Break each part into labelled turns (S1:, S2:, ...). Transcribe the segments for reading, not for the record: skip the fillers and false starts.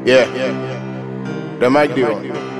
S1: Yeah. The mic deal.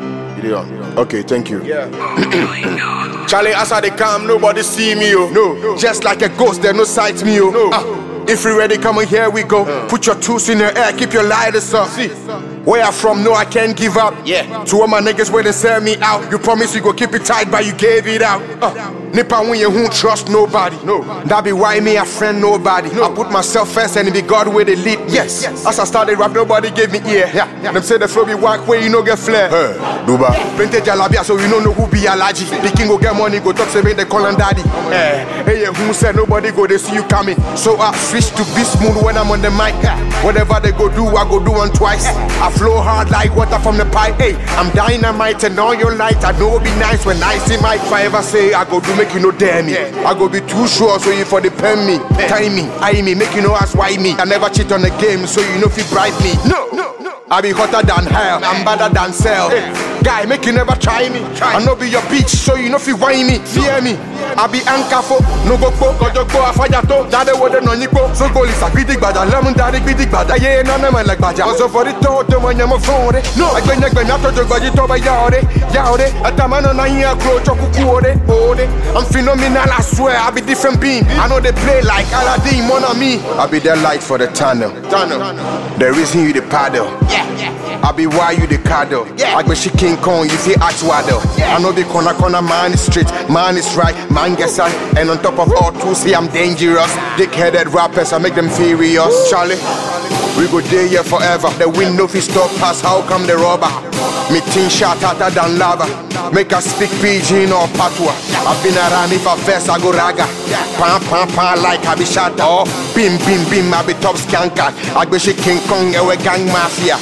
S1: Okay, thank you. Yeah. Charlie, as I come, nobody see me, oh. No. Just like a ghost, there no sight me, oh. No. If you ready, come on, here we go. Put your tools in the air, keep your lighters up. See, where I'm from, no, I can't give up. Yeah. To all my niggas where they sell me out. You promise you go keep it tight, but you gave it out. Nipper when you won't trust nobody. No. That be why me a friend nobody. No. I put myself first and it be God where they lead. Yes. As I started rap, nobody gave me ear. Yeah. Them say the flow be whack where you no get flair. Duba. Plenty jalabia so you don't know who be allergy. The king go get money, go talk say make they call him daddy. Hey, who said nobody go they see you coming? So I switch to be smooth when I'm on the mic. Whatever they go do, I go do one twice. I flow hard like water from the pipe. Hey, I'm dynamite and all your light. I know it be nice when I see Mike. If I ever say I go do make you no dare me. I go be too sure so you for the pen me. Time me, eye me, make you know ask why me. I never cheat on the game so you know if you bribe me. No. I be hotter than hell, I'm better than cell. Guy, make you never try me. I know be your bitch, so you know if you whine me. Fear me. I be ankafo, no go po, go a fire to. Now they wouldn't know you go. So go is a critic bad, lemon daddy critic bad. Yeah, no man like Baja. Also for the total when you're phone. No, I can't go not to go to by Yaude. A tamano na here grow chokukuode. I'm phenomenal, I swear, I be different being. I know they play like Aladdin, mon ami. I be the light for the tunnel. The reason you the paddle. I be why you the cuddle. I be she King Kong, you see Achwado. I know the corner man is straight, man is right, man gets on. And on top of all two, see I'm dangerous. Dick-headed rappers, I make them furious. Charlie, we go there here forever. The wind no fi stop pass, how come the rubber? Me tin shot hotter than lava. Make us speak pidgin or patois. I've been around if I first I go raga. Pam like I be shot. Oh, bim I be top skanker. I be she King Kong, ewe gang mafia.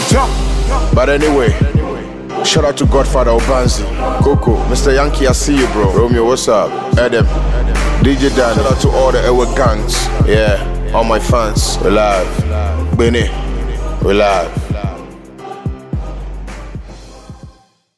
S1: But anyway, shout out to Godfather Obanzi, Coco, Mr. Yankee, I see you, bro. Romeo, what's up? Adam, DJ Dan, shout out to all the Ewe gangs. Yeah, all my fans, we live. Benny, we live.